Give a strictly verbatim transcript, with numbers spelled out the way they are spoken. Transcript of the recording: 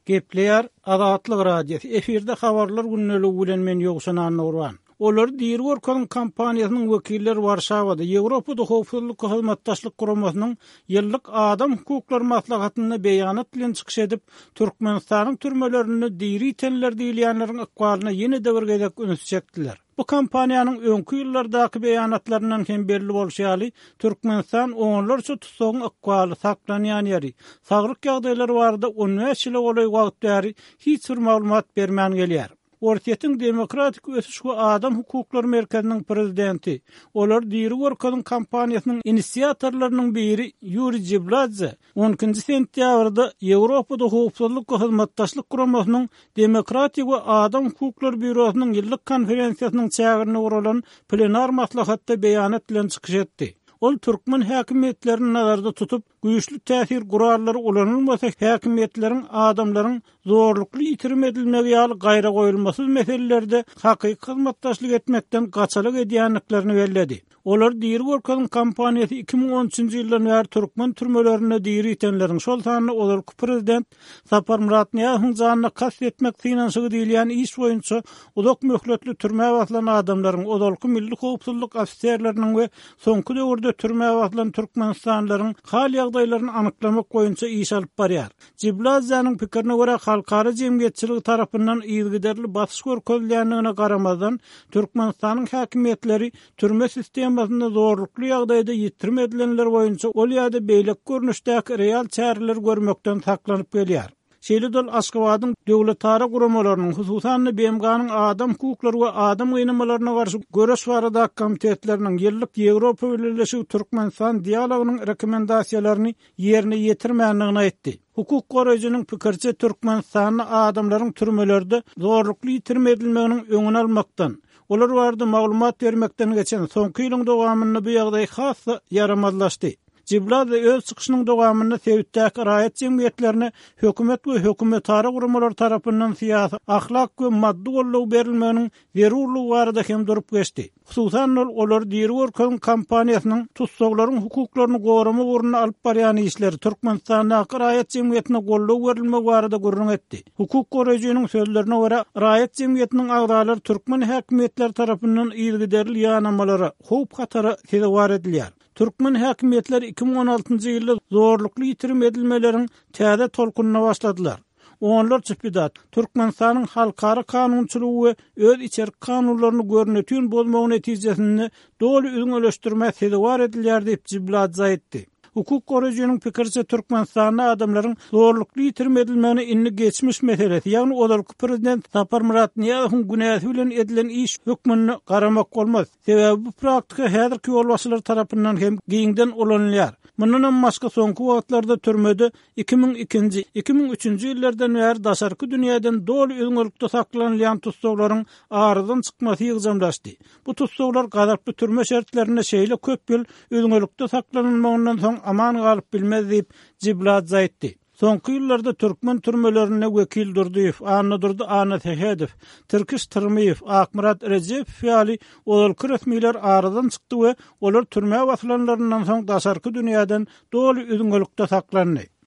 Gepleýär Azatlyk radiosu. Eferde habarlar günnäli bilen men ýogşan anurwan. Olar diýir Workan kompaniýasynyň wekilleri Warşawada Ýewropada howpsuzlyk hyzmatdaşlyk guramasynyň ýyllyk adam hukuklary maslahatyny beýanat bilen çykyş edip Türkmenistanyň türmelerini diri tenler diýilýänleriň ykbalyna ýene de bir gezek öňe çekdiler. Bu kompaniýanyň öňkü ýyllardaky beýanatlaryndan hem belli bolşaly Türkmenistan onlarça tutsagyň ykbaly saklanýan ýeri. Sagryk ýagdaýlary barada on beş ýyl bolay wagtdary hiç bir maglumat bermän gelýär. Ortiýetiň Demokratik Ösüş we Adam Hukuklary Merkeziniň prezidenti, olar diýri Workan kompaniýasynyň inisiatorlarynyň biri Yuri Jibladze onuncu sentýabrda Ýewropada howpsuzlyk we hyzmatdaşlyk guramasynyň Demokratik we Adam Hukuklary Bürosynyň ýyllyk konferensiýasynyň çägirine urulan plenar maslahatda beýanat bilen çykyş etdi. Ol Türkmen häkimetlerini nazarda tutup, güýçli täsir gurallary ulanylmasa häkimetleriň adamlaryň zorlukly ýitirim edilmegi ýaly gaýra goýulmasy meselelerde hakyky hyzmatdaşlyk etmekden gaçalyk edýänliklerini belledi. Olar diýir Workan kompaniýasy iki ming on üçinji ýyldan bäri Türkmen türmelerine diýri itenleriň şol sanyny olarky prezident Sapar Muratniýazyň janyna kast etmek finansygy diýilýän iş boýunça uzak möhletli türme baslan adamlaryň olarky milli howpsuzlyk ofisiýerleriniň we soňky döwürde türme baslan Türkmenistanlaryň hal ýagdaýlaryny anyklamak boýunça iş alyp barýar. Jibladzeň pikirine görä halkara jemgyýetçiligi tarapyndan ýygyderli basış görkezilýändigine garamazdan Türkmenistanyň häkimetleri türme sistemi masynda zorlukly ýagdaýda ýitirim edilenler boýunça ol ýa-da beýlek görnüşdäki real çäreler görmekden saklanyp gelýär. Şeýle-dol Aşgabatyň döwletara guramalarynyň hususan B M G'nyň adam hukuklary we adam gynamalaryna garşy göreş barada komitetleriniň ýyllyk Ýewropa Birleşigi Türkmenistan dialogynyň rekomendasiýalaryny ýerine ýetirmänligini aýtdy. Hukuk goraýjynyň pikirçe Türkmenistanyň adamlaryň türmelerde zorlukly ýitirim edilmeginiň öňüni almakdan, olar barada maglumat bermekden geçen soňky ýylyň dowamyny bu ýagdaý has yaramazlaşdy. Jibladze öz çykyşynyň dowamyny Sewitdäki raýat jemgyýetlerine hökümet we hökümetara guramalar tarapyndan syýasy, ahlak we maddi gollaw berilmeginiň zerurlygy barada hem durup geçdi. Hususan olar diýir Workan kompaniýasynyň tutsaklaryň hukuklaryny gorama uruny alyp barýan işleri Türkmenistanyň raýat jemgyýetine gollaw berilmegi barada gurrun etdi. Hukuk goraýjynyň sözlerine görä, raýat jemgyýetiniň agdalary Türkmen häkimetleri tarapyndan ýygyderli ýanamalara, howp hatara sebäp edilýär. Türkmen häkimetleri iki ming on altynjy ýylda zorlukly ýitirim edilmeleriň täze tolkunyna başladylar. Onlar çypydat Türkmenistanyň halkara kanunçylygy we öz içerik kanunlaryny görnetýän bolmagy netijesinde doly öňeleşdirme sebäp edilýär diýip Jibladze aýtdy. Hukuk goraýjynyň pikirçe Türkmenistanyň adamlaryň zorlukly ýitirim edilmegini inni geçmiş meselesi, ýagny olarky prezident Sapar Muratniýazyň günäsi bilen edilen iş hökmüni garamak bolmaz. Sebäbi bu praktika häzirki ýolbaşçylar tarapyndan hem giňden ulanýar. Mundan başga soňky wagtlarda türmede iki ming ikinji iki ming üçinji ýyllardan bäri daşarky dünýäden doly öňürlükde saklanýan tutsaklaryň aradan çykmasy ýygramlaşdy. Bu tutsaklar gazaply türme şertlerine şeýle köp ýyl öňürlükde saklanylmagyndan soň aman galyp bilmez diýip Jibladze aýtdy. Soňky ýyllarda Türkmen türmelerine wekil durdyp, Anna durdy, Anna Tehedev, Türkiş Tyrmyýew, Akmurat Rejep ýaly olarky resmiler aradan çykdy we olar türme baslanlaryndan soň daşarky dünýäden doly öňürlükde saklandy.